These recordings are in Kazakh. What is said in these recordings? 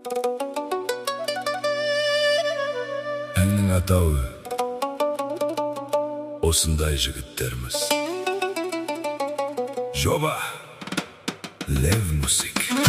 Әннің атауы осындай жігіттерміз. Жоба Лев Мусик.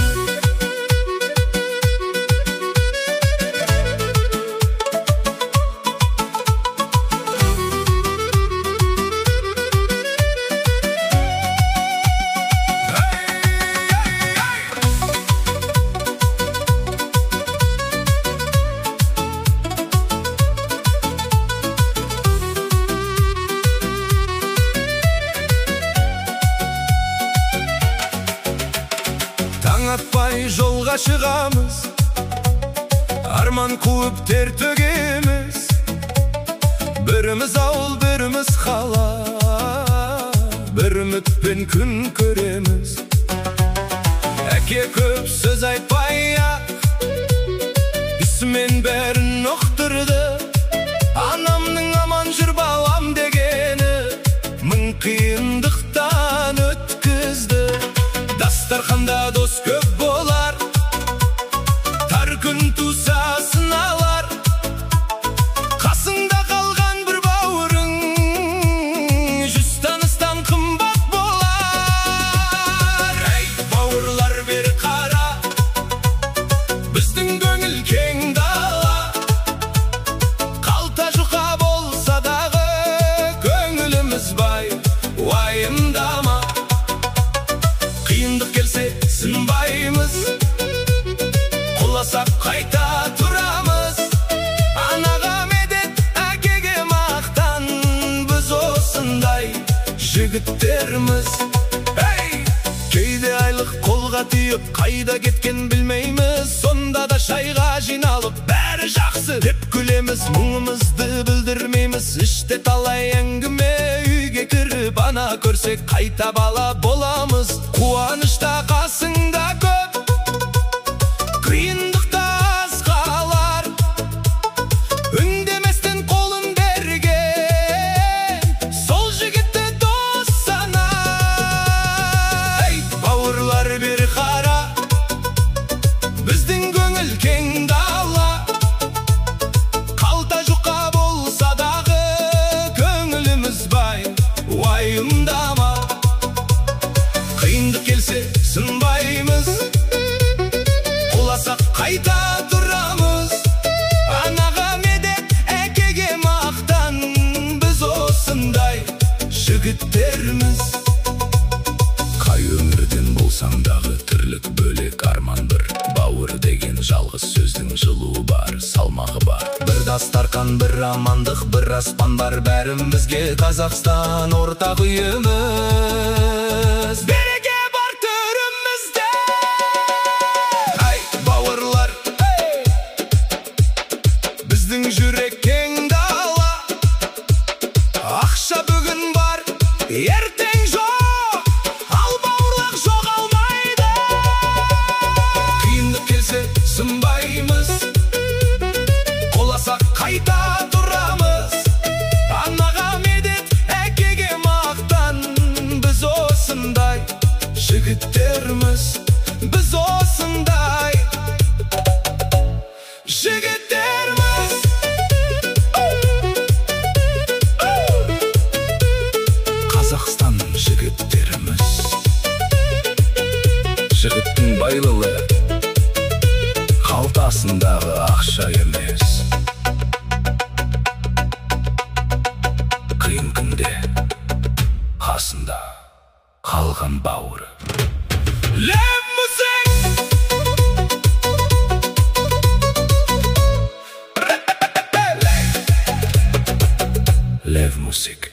Таң атпай жолға шығамыз, арман қуып тер төгеміз. Біріміз ауыл, біріміз қала, бір үмітпен күн көреміз. Әке көп сөз айтпай-ақ, ісімен бәрін ұқтырды. Анамның аман жүр балам дегені, мың қиындықтан өткізді. Дастарханда дос көп болар, тар күн туса сыналар. Қасыңда қалған бір бауырың, жүз таныстан қымбат болар. Әй, бауырлар бері қара, біздің көңіл кең дала. Қалта жұқа болса дағы, көңіліміз бай, уайымдама. Қиындық келсе сынбаймыз, құласақ қайта тұрамыз. Анаға медет, әкеге мақтан, біз осындай жігіттерміз. Кейде айлық қолға тиіп, қайда кеткен білмейміз. Сонда да шайға жиналып, бәрі жақсы деп күлеміз. Мұңымызды білдірмейміз, іште талай әңгіме. Үйге кіріп ана көрсек, қайта бала боламыз. Қуанышта қасыңда көп, қиындықта аз қалар. Үндеместен қолын берген, сол жігітті дос сана. Ей, бауырлар бері қара, біздің көңіл кең дала. Қалта жұқа болса дағы, көңіліміз бай, уайымдама. Қиындық келсе сынбаймыз, құласақ қайта тұрамыз. Анаға медет, әкеге мақтан, біз осындай жігіттерміз. Қай өмірден болсаң дағы, тірлік бөлек, арман бір. Бауыр деген жалғыз сөздің жылуы бар, салмағы бар. Бір дастархан, бір амандық, бір аспан бар. Бәрімізге Қазақстан ортақ үйіміз. Береке бар төрімізде. Ай, бауырлар, біздің жүрек кең дала. Ақша бүгін бар, ертең жоқ, ал бауырлақ жоғалмайды. Қиындық келсе сынбаймыз, құласақ қайта тұрамыз. Анаға медет, әкеге мақтан, біз осындай жігіттерміз. Біз осындай жігіттерміз. Қазақстанның жігіттеріміз. Жігіттің байлығы қалтасындағы ақша емес. Қиын күнде қасында қалған бауыры. Лев Мусик! Лев Мусик.